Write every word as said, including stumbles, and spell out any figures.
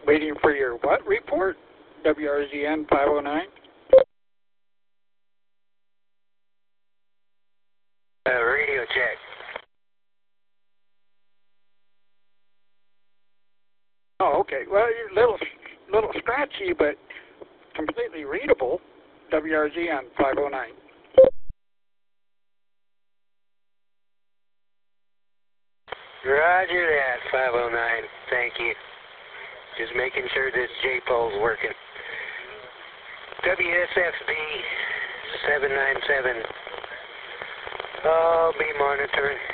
Waiting for your what report? W R Z N five oh nine? Uh, radio check. Oh, okay. Well, you're a little, little scratchy, but completely readable. W R Z N five oh nine. Roger that, five oh nine. Thank you. Just making sure this J-pole's working. W S F B seven nine seven. I'll be monitoring.